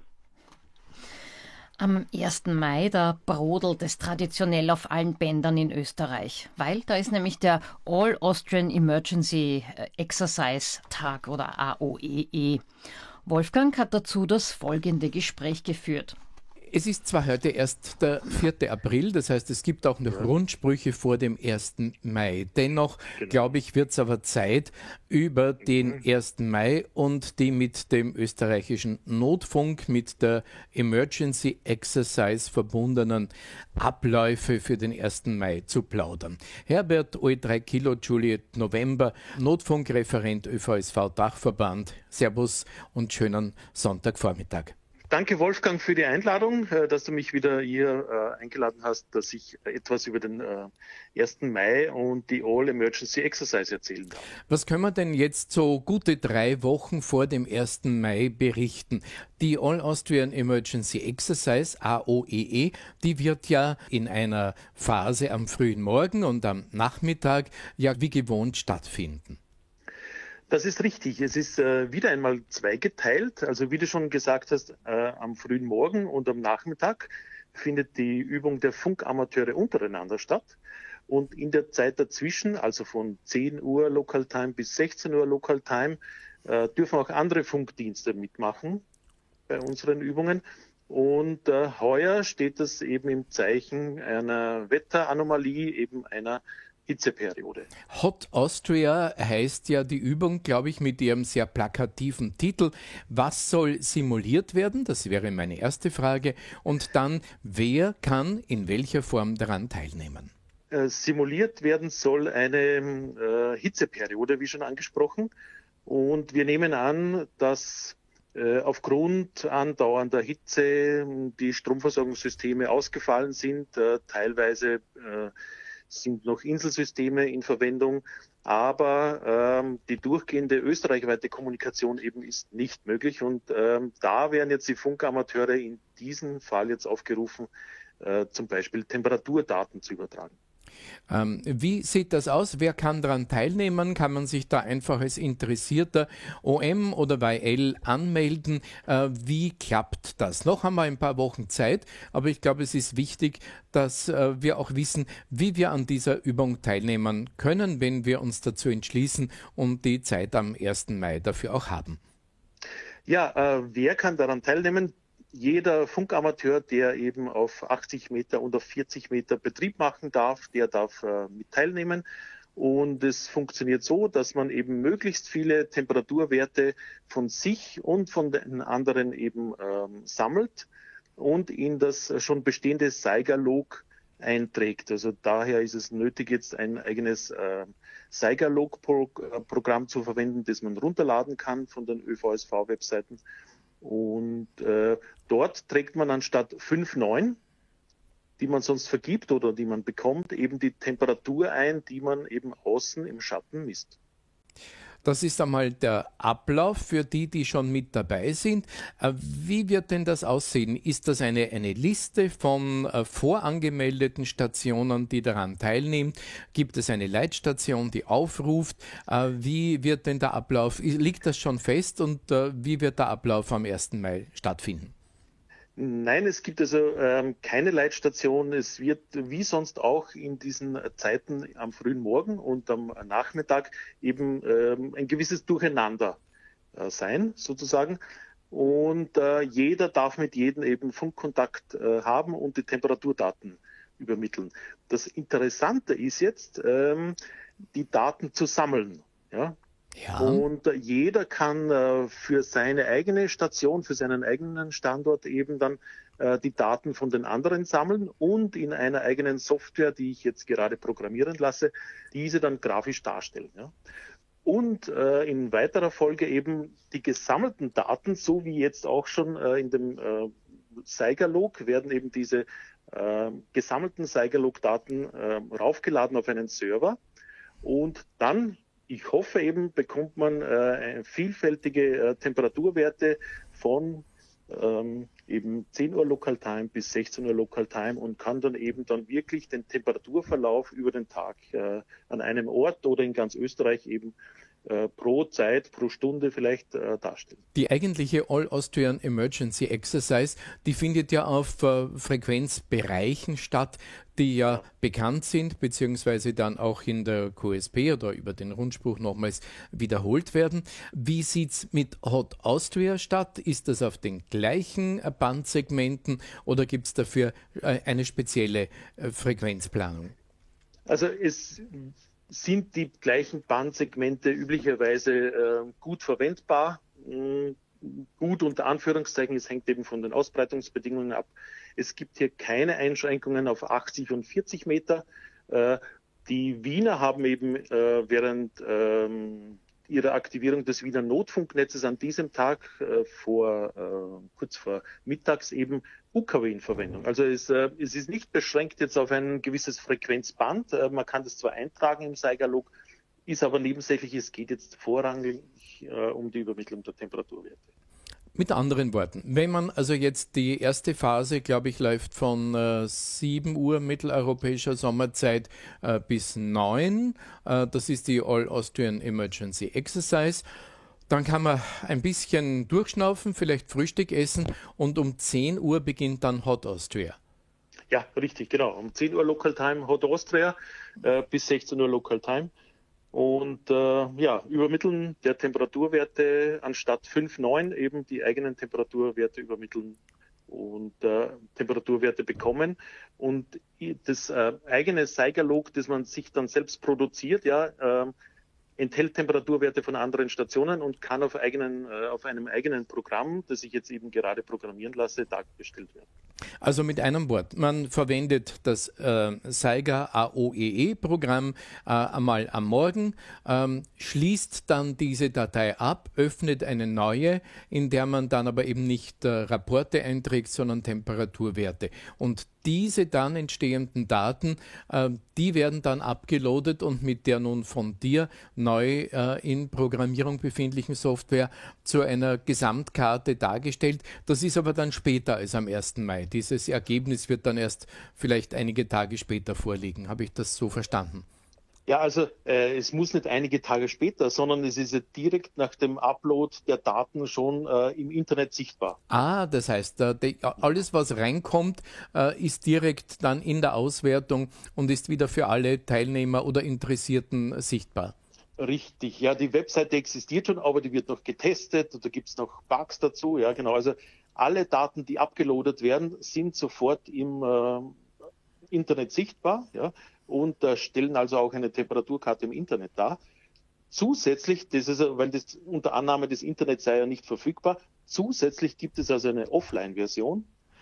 Am ersten Mai, da brodelt es traditionell auf allen Bändern in Österreich, weil da ist nämlich der All Austrian Emergency Exercise Tag oder A O E E. Wolfgang hat dazu das folgende Gespräch geführt. Es ist zwar heute erst der vierte April, das heißt, es gibt auch noch ja. Rundsprüche vor dem ersten Mai. Dennoch, genau. glaube ich, wird es aber Zeit, über den ersten Mai und die mit dem österreichischen Notfunk, mit der Emergency Exercise verbundenen Abläufe für den ersten Mai zu plaudern. Herbert O E drei Kilo Juliet November, Notfunkreferent Ö V S V Dachverband. Servus und schönen Sonntagvormittag. Danke, Wolfgang, für die Einladung, dass du mich wieder hier äh, eingeladen hast, dass ich etwas über den äh, ersten Mai und die All Emergency Exercise erzählen darf. Was können wir denn jetzt so gute drei Wochen vor dem ersten Mai berichten? Die All Austrian Emergency Exercise, A O E E, die wird ja in einer Phase am frühen Morgen und am Nachmittag ja wie gewohnt stattfinden. Das ist richtig. Es ist äh, wieder einmal zweigeteilt. Also wie du schon gesagt hast, äh, am frühen Morgen und am Nachmittag findet die Übung der Funkamateure untereinander statt. Und in der Zeit dazwischen, also von zehn Uhr Local Time bis sechzehn Uhr Local Time, äh, dürfen auch andere Funkdienste mitmachen bei unseren Übungen. Und äh, heuer steht das eben im Zeichen einer Wetteranomalie, eben einer Hitzeperiode. Hot Austria heißt ja die Übung, glaube ich, mit ihrem sehr plakativen Titel. Was soll simuliert werden? Das wäre meine erste Frage. Und dann, wer kann in welcher Form daran teilnehmen? Äh, simuliert werden soll eine äh, Hitzeperiode, wie schon angesprochen. Und wir nehmen an, dass äh, aufgrund andauernder Hitze die Stromversorgungssysteme ausgefallen sind, äh, teilweise äh, sind noch Inselsysteme in Verwendung, aber ähm, die durchgehende österreichweite Kommunikation eben ist nicht möglich und ähm, da werden jetzt die Funkamateure in diesem Fall jetzt aufgerufen, äh, zum Beispiel Temperaturdaten zu übertragen. Ähm, wie sieht das aus? Wer kann daran teilnehmen? Kann man sich da einfach als interessierter O M oder Y L anmelden? Äh, wie klappt das? Noch haben wir ein paar Wochen Zeit, aber ich glaube, es ist wichtig, dass äh, wir auch wissen, wie wir an dieser Übung teilnehmen können, wenn wir uns dazu entschließen und die Zeit am ersten Mai dafür auch haben. Ja, äh, wer kann daran teilnehmen? Jeder Funkamateur, der eben auf achtzig Meter und auf vierzig Meter Betrieb machen darf, der darf äh, mit teilnehmen. Und es funktioniert so, dass man eben möglichst viele Temperaturwerte von sich und von den anderen eben ähm, sammelt und in das schon bestehende Saiga-Log einträgt. Also daher ist es nötig, jetzt ein eigenes äh, Saiga-Log-Programm zu verwenden, das man runterladen kann von den Ö V S V-Webseiten. Und äh, dort trägt man anstatt fünf neun, die man sonst vergibt oder die man bekommt, eben die Temperatur ein, die man eben außen im Schatten misst. Das ist einmal der Ablauf für die, die schon mit dabei sind. Wie wird denn das aussehen? Ist das eine, eine Liste von äh, vorangemeldeten Stationen, die daran teilnehmen? Gibt es eine Leitstation, die aufruft? Äh, wie wird denn der Ablauf? Liegt das schon fest und äh, wie wird der Ablauf am ersten Mai stattfinden? Nein, es gibt also ähm, keine Leitstation. Es wird wie sonst auch in diesen Zeiten am frühen Morgen und am Nachmittag eben ähm, ein gewisses Durcheinander äh, sein, sozusagen. Und äh, jeder darf mit jedem eben Funkkontakt äh, haben und die Temperaturdaten übermitteln. Das Interessante ist jetzt, ähm, die Daten zu sammeln. Ja? Ja. Und äh, jeder kann äh, für seine eigene Station, für seinen eigenen Standort eben dann äh, die Daten von den anderen sammeln und in einer eigenen Software, die ich jetzt gerade programmieren lasse, diese dann grafisch darstellen. Ja. Und äh, in weiterer Folge eben die gesammelten Daten, so wie jetzt auch schon äh, in dem äh, Saiga-Log, werden eben diese äh, gesammelten Saiga-Log-Daten äh, raufgeladen auf einen Server und dann, ich hoffe eben, bekommt man äh, vielfältige äh, Temperaturwerte von ähm, eben zehn Uhr Local Time bis sechzehn Uhr Local Time und kann dann eben dann wirklich den Temperaturverlauf über den Tag äh, an einem Ort oder in ganz Österreich eben äh, pro Zeit, pro Stunde vielleicht äh, darstellen. Die eigentliche All Austrian Emergency Exercise, die findet ja auf äh, Frequenzbereichen statt, die ja, ja bekannt sind, beziehungsweise dann auch in der Q S P oder über den Rundspruch nochmals wiederholt werden. Wie sieht's mit Hot Austria statt? Ist das auf den gleichen äh, Bandsegmenten oder gibt es dafür äh, eine spezielle äh, Frequenzplanung? Also es sind die gleichen Bandsegmente üblicherweise äh, gut verwendbar. Mhm. Gut unter Anführungszeichen, es hängt eben von den Ausbreitungsbedingungen ab. Es gibt hier keine Einschränkungen auf achtzig und vierzig Meter. Äh, die Wiener haben eben äh, während ähm, ihrer Aktivierung des Wiener Notfunknetzes an diesem Tag äh, vor äh, kurz vor mittags eben U K W in Verwendung. Also es, äh, es ist nicht beschränkt jetzt auf ein gewisses Frequenzband. Äh, man kann das zwar eintragen im Saiga-Log, ist aber nebensächlich, es geht jetzt vorrangig äh, um die Übermittlung der Temperaturwerte. Mit anderen Worten, wenn man also jetzt die erste Phase, glaube ich, läuft von äh, sieben Uhr mitteleuropäischer Sommerzeit äh, bis neun, äh, das ist die All Austrian Emergency Exercise, dann kann man ein bisschen durchschnaufen, vielleicht Frühstück essen und um zehn Uhr beginnt dann Hot Austria. Ja, richtig, genau. Um zehn Uhr Local Time Hot Austria äh, bis sechzehn Uhr Local Time. Und äh, ja, übermitteln der Temperaturwerte anstatt fünf Komma neun eben die eigenen Temperaturwerte übermitteln und äh, Temperaturwerte bekommen. Und das äh, eigene Seigerlog, das man sich dann selbst produziert, ja, äh, enthält Temperaturwerte von anderen Stationen und kann auf, eigenen, äh, auf einem eigenen Programm, das ich jetzt eben gerade programmieren lasse, dargestellt werden. Also mit einem Wort, man verwendet das äh, Saiga A O E E-Programm äh, einmal am Morgen, ähm, schließt dann diese Datei ab, öffnet eine neue, in der man dann aber eben nicht äh, Rapporte einträgt, sondern Temperaturwerte. Und diese dann entstehenden Daten, äh, die werden dann abgeloadet und mit der nun von dir neu äh, in Programmierung befindlichen Software zu einer Gesamtkarte dargestellt. Das ist aber dann später als am ersten Mai. Dieses Ergebnis wird dann erst vielleicht einige Tage später vorliegen. Habe ich das so verstanden? Ja, also äh, es muss nicht einige Tage später, sondern es ist ja direkt nach dem Upload der Daten schon äh, im Internet sichtbar. Ah, das heißt, äh, die, alles, was reinkommt, äh, ist direkt dann in der Auswertung und ist wieder für alle Teilnehmer oder Interessierten sichtbar. Richtig, ja, die Webseite existiert schon, aber die wird noch getestet und da gibt es noch Bugs dazu. Ja, genau. Also alle Daten, die abgeloadet werden, sind sofort im äh, Internet sichtbar, ja, und äh, stellen also auch eine Temperaturkarte im Internet dar. Zusätzlich, das ist, weil das unter Annahme des Internets sei ja nicht verfügbar, zusätzlich gibt es also eine Offline-Version,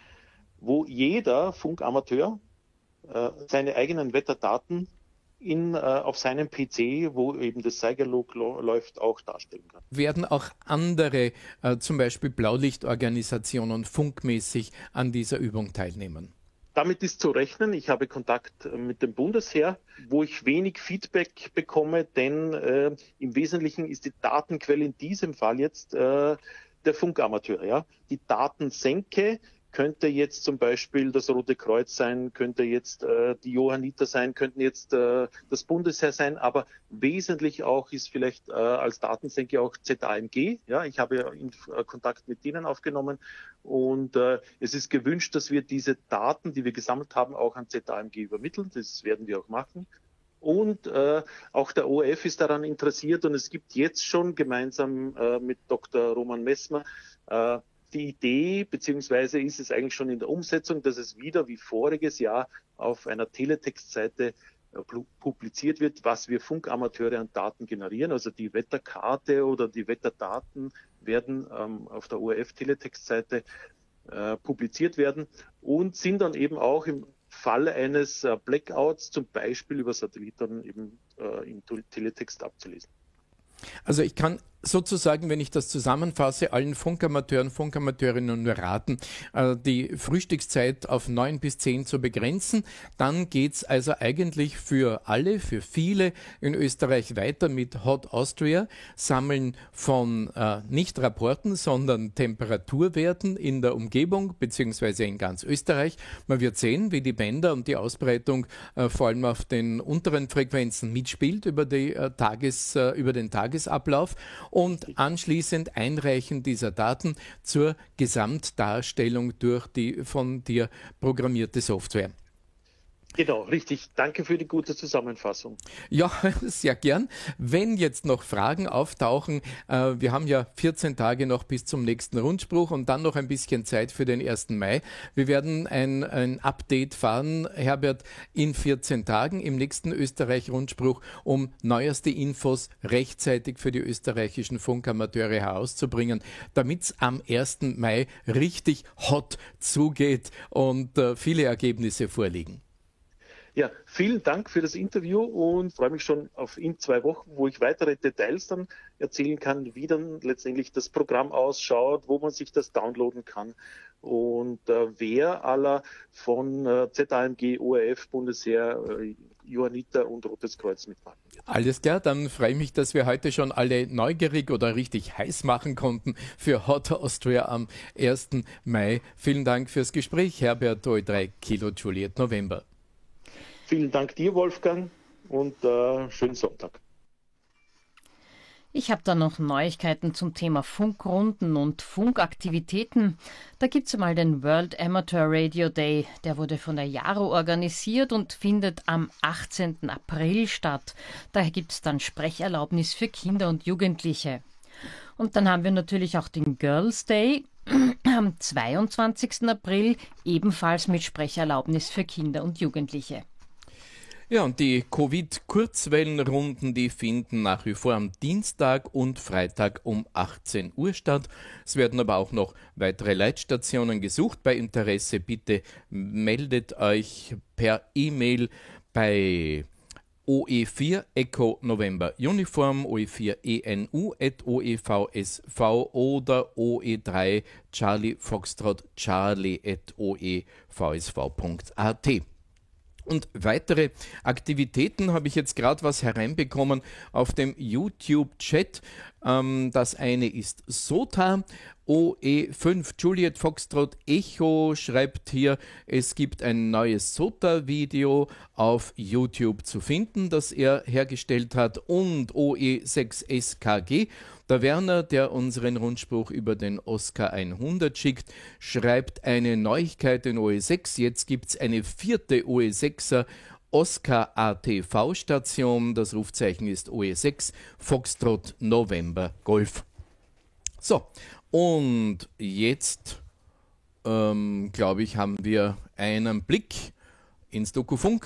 wo jeder Funkamateur äh, seine eigenen Wetterdaten in, äh, auf seinem P C, wo eben das Seigerlog läuft, auch darstellen kann. Werden auch andere, äh, zum Beispiel Blaulichtorganisationen, funkmäßig an dieser Übung teilnehmen? Damit ist zu rechnen. Ich habe Kontakt mit dem Bundesheer, wo ich wenig Feedback bekomme, denn äh, im Wesentlichen ist die Datenquelle in diesem Fall jetzt äh, der Funkamateur. Ja? Die Datensenke könnte jetzt zum Beispiel das Rote Kreuz sein, könnte jetzt äh, die Johanniter sein, könnten jetzt äh, das Bundesheer sein, aber wesentlich auch ist vielleicht äh, als Datensenke auch Z A M G. Ja, ich habe ja in, äh, Kontakt mit denen aufgenommen und äh, es ist gewünscht, dass wir diese Daten, die wir gesammelt haben, auch an Z A M G übermitteln. Das werden wir auch machen. Und äh, auch der O R F ist daran interessiert und es gibt jetzt schon gemeinsam äh, mit Doktor Roman Messmer äh, die Idee, beziehungsweise ist es eigentlich schon in der Umsetzung, dass es wieder wie voriges Jahr auf einer Teletextseite publiziert wird, was wir Funkamateure an Daten generieren. Also die Wetterkarte oder die Wetterdaten werden ähm, auf der O R F-Teletextseite äh, publiziert werden und sind dann eben auch im Falle eines äh, Blackouts zum Beispiel über Satelliten eben äh, im Teletext abzulesen. Also ich kann sozusagen, wenn ich das zusammenfasse, allen Funkamateuren, Funkamateurinnen nur raten, die Frühstückszeit auf neun bis zehn zu begrenzen. Dann geht's also eigentlich für alle, für viele in Österreich weiter mit Hot Austria, Sammeln von äh, nicht Rapporten, sondern Temperaturwerten in der Umgebung beziehungsweise in ganz Österreich. Man wird sehen, wie die Bänder und die Ausbreitung äh, vor allem auf den unteren Frequenzen mitspielt über, die, äh, Tages, äh, über den Tagesablauf. Und anschließend Einreichen dieser Daten zur Gesamtdarstellung durch die von dir programmierte Software. Genau, richtig. Danke für die gute Zusammenfassung. Ja, sehr gern. Wenn jetzt noch Fragen auftauchen, äh, wir haben ja vierzehn Tage noch bis zum nächsten Rundspruch und dann noch ein bisschen Zeit für den ersten Mai. Wir werden ein, ein Update fahren, Herbert, in vierzehn Tagen im nächsten Österreich-Rundspruch, um neueste Infos rechtzeitig für die österreichischen Funkamateure herauszubringen, damit es am ersten Mai richtig hot zugeht und äh, viele Ergebnisse vorliegen. Ja, vielen Dank für das Interview und freue mich schon auf in zwei Wochen, wo ich weitere Details dann erzählen kann, wie dann letztendlich das Programm ausschaut, wo man sich das downloaden kann und äh, wer aller von äh, Z A M G, O R F, Bundesheer, äh, Johanniter und Rotes Kreuz mitmachen wird. Alles klar, dann freue ich mich, dass wir heute schon alle neugierig oder richtig heiß machen konnten für Hot Austria am ersten Mai. Vielen Dank fürs Gespräch, Herbert O drei Kilo Juliet November. Vielen Dank dir, Wolfgang, und äh, schönen Sonntag. Ich habe da noch Neuigkeiten zum Thema Funkrunden und Funkaktivitäten. Da gibt es mal den World Amateur Radio Day. Der wurde von der Jaro organisiert und findet am achtzehnten April statt. Da gibt es dann Sprecherlaubnis für Kinder und Jugendliche. Und dann haben wir natürlich auch den Girls Day am zweiundzwanzigsten April, ebenfalls mit Sprecherlaubnis für Kinder und Jugendliche. Ja, und die Covid-Kurzwellenrunden, die finden nach wie vor am Dienstag und Freitag um achtzehn Uhr statt. Es werden aber auch noch weitere Leitstationen gesucht. Bei Interesse bitte meldet euch per E-Mail bei O E vier Echo November Uniform, O E vier E N U at O E V S V oder O E drei Charlie Foxtrot Charlie at O E V S V punkt A T. Und weitere Aktivitäten habe ich jetzt gerade was hereinbekommen auf dem YouTube-Chat. Ähm, das eine ist SOTA. O E fünf Juliet Foxtrot Echo schreibt hier, es gibt ein neues SOTA-Video auf YouTube zu finden, das er hergestellt hat. Und O E sechs S K G, der Werner, der unseren Rundspruch über den Oscar hundert schickt, schreibt eine Neuigkeit in O E sechs. Jetzt gibt es eine vierte O E sechser Oscar A T V-Station. Das Rufzeichen ist O E sechs Foxtrot November Golf. So, und jetzt, ähm, glaube ich, haben wir einen Blick ins Dokufunk.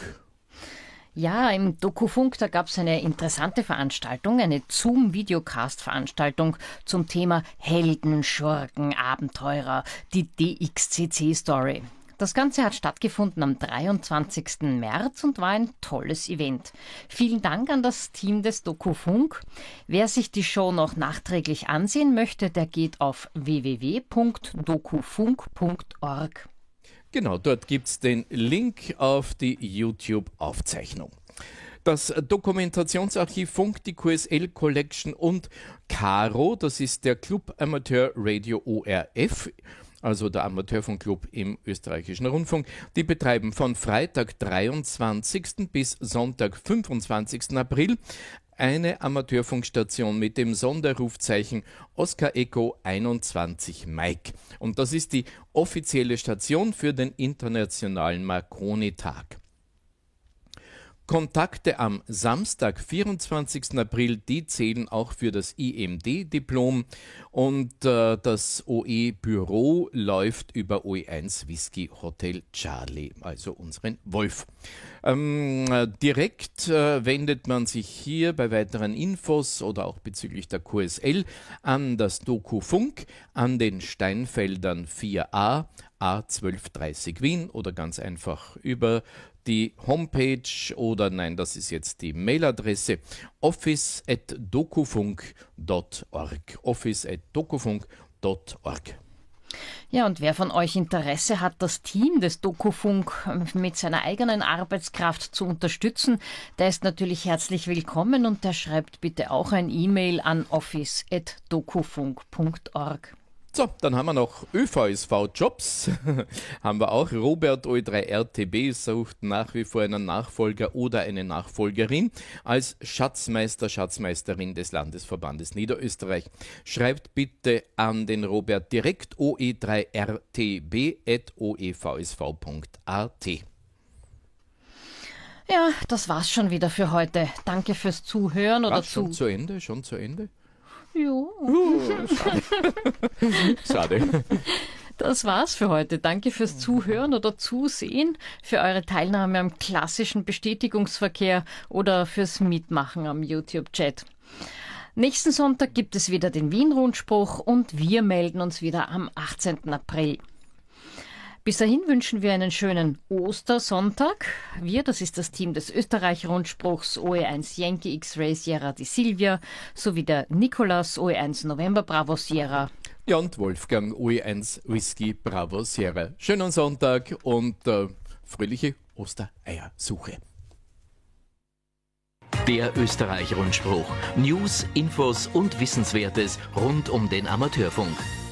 Ja, im Dokufunk, da gab es eine interessante Veranstaltung, eine Zoom-Videocast-Veranstaltung zum Thema Helden, Schurken, Abenteurer, die D X C C-Story. Das Ganze hat stattgefunden am dreiundzwanzigsten März und war ein tolles Event. Vielen Dank an das Team des Dokufunk. Wer sich die Show noch nachträglich ansehen möchte, der geht auf w w w punkt dokufunk punkt org. Genau, dort gibt es den Link auf die YouTube-Aufzeichnung. Das Dokumentationsarchiv Funk, die Q S L Collection und Caro, das ist der Club Amateur Radio O R F, also der Amateurfunkclub im österreichischen Rundfunk. Die betreiben von Freitag dreiundzwanzigsten bis Sonntag fünfundzwanzigsten April eine Amateurfunkstation mit dem Sonderrufzeichen Oscar Echo einundzwanzig Mike. Und das ist die offizielle Station für den internationalen Marconi-Tag. Kontakte am Samstag, vierundzwanzigsten April, die zählen auch für das I M D-Diplom und äh, das O E-Büro läuft über O E eins Whisky Hotel Charlie, also unseren Wolf. Ähm, äh, direkt äh, wendet man sich hier bei weiteren Infos oder auch bezüglich der Q S L an das Dokufunk, an den Steinfeldern vier a, A zwölf dreißig Wien oder ganz einfach über die Homepage oder nein, das ist jetzt die Mailadresse office at dokufunk punkt org. office at dokufunk punkt org. Ja, und wer von euch Interesse hat, das Team des Dokufunk mit seiner eigenen Arbeitskraft zu unterstützen, der ist natürlich herzlich willkommen und der schreibt bitte auch ein E-Mail an office at dokufunk punkt org. So, dann haben wir noch Ö V S V-Jobs, haben wir auch. Robert O E drei R T B sucht nach wie vor einen Nachfolger oder eine Nachfolgerin als Schatzmeister, Schatzmeisterin des Landesverbandes Niederösterreich. Schreibt bitte an den Robert direkt O E drei R T B at o e v s v punkt a t. Ja, das war's schon wieder für heute. Danke fürs Zuhören oder Ach, schon zu... zu Ende, schon zu Ende? Jo. Uh, schade. Schade. Das war's für heute. Danke fürs Zuhören oder Zusehen, für eure Teilnahme am klassischen Bestätigungsverkehr oder fürs Mitmachen am YouTube-Chat. Nächsten Sonntag gibt es wieder den Wien-Rundspruch und wir melden uns wieder am achtzehnten April. Bis dahin wünschen wir einen schönen Ostersonntag. Wir, das ist das Team des Österreich-Rundspruchs O E eins Yankee X-Ray Sierra die Silvia sowie der Nikolas O E eins November Bravo Sierra. Ja, und Wolfgang O E eins Whisky Bravo Sierra. Schönen Sonntag und äh, fröhliche Ostereiersuche. Der Österreich-Rundspruch. News, Infos und Wissenswertes rund um den Amateurfunk.